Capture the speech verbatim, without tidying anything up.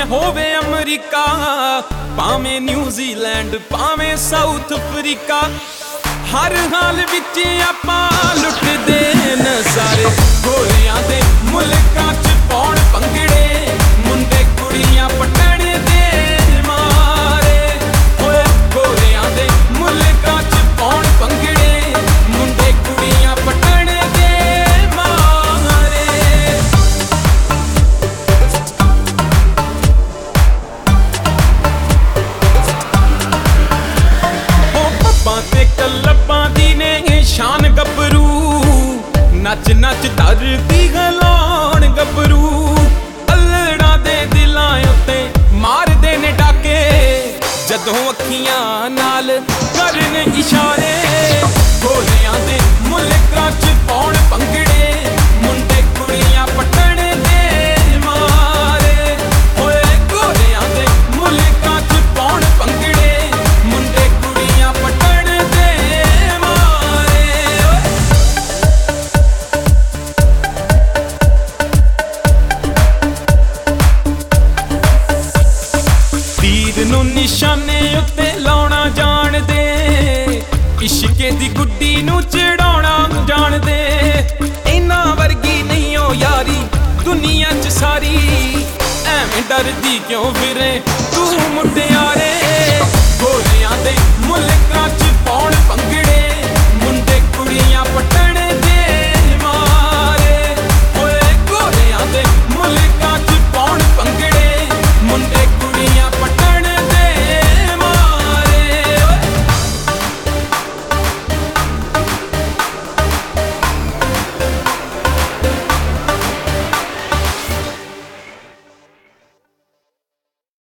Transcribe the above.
ਭਾਵੇਂ ਹੋਵੇ ਅਮਰੀਕਾ, ਭਾਵੇਂ ਨਿਊਜ਼ੀਲੈਂਡ, ਭਾਵੇਂ ਸਾਊਥ ਅਫਰੀਕਾ, ਹਰ ਹਾਲ ਵਿੱਚ ਆਪਾਂ ਲੁੱਟਦੇ ਨਜ਼ਾਰੇ। ਗੋਰਿਆਂ ਦੇ ਮੁਲਕਾਂ 'ਚ ਪਾਉਣ ਭੰਗੜੇ, ਮੁੰਡੇ ਕੁੜੀਆਂ ਪਟਣ ਦੇ ਮਾਰੇ। ਓਏ ਗੋਰਿਆਂ ਦੇ ਮੁਲਕਾਂ 'ਚ ਪਾਉਣ ਭੰਗੜੇ, ਮੁੰਡੇ ਕੁੜੀਆਂ ਪਟਣ ਦੇ ਮਾਰੇ। ਉਹ ਪੱਬਾਂ ਤੇ ਕਲੱਬਾਂ ਦੀ ਨੇ ਸ਼ਾਨ ਗੱਭਰੂ, ਨੱਚ ਨੱਚ ਧਰਤੀ ਹਿਲਾਉਣ ਗੱਭਰੂ। ਅਲੜਾਂ ਦੇ ਦਿਲਾਂ ਉੱਤੇ ਮਾਰਦੇ ਨੇ ਡਾਕੇ, ਜਦੋਂ ਅੱਖੀਆਂ ਨਾਲ ਕਰਨ ਇਸ਼ਾਰੇ। ਗੋਰਿਆਂ ਦੇ ਮੁਲਕਾਂ 'ਚ ਪਾਉਣ ਭੰਗੜੇ, ਮੁੰਡੇ ਕੁੜੀਆਂ ਪਟਣ ਦੇ ਮਾਰੇ। ਓਏ ਗੋਰਿਆਂ ਦੇ ਮੁਲਕਾਂ 'ਚ ਪਾਉਣ ਭੰਗੜੇ, ਮੁੰਡੇ ਕੁੜੀਆਂ ਪਟਣ ਦੇ ਮਾਰੇ। ਤੀਰ ਨੂੰ ਨਿਸ਼ਾਨੇ ਉੱਤੇ ਲਾਉਣਾ ਜਾਣਦੇ, ਇਸ਼ਕੇ ਦੀ ਗੁੱਡੀ ਨੂੰ ਚੜਾਉਣਾ ਜਾਣਦੇ। ਇਹਨਾਂ ਵਰਗੀ ਨਹੀਂ ਓ ਯਾਰੀ ਦੁਨੀਆ 'ਚ ਸਾਰੀ, ਐਵੇਂ ਡਰਦੀ ਕਿਉਂ ਫਿਰੇ ਤੂੰ ਮੁੰਡੇ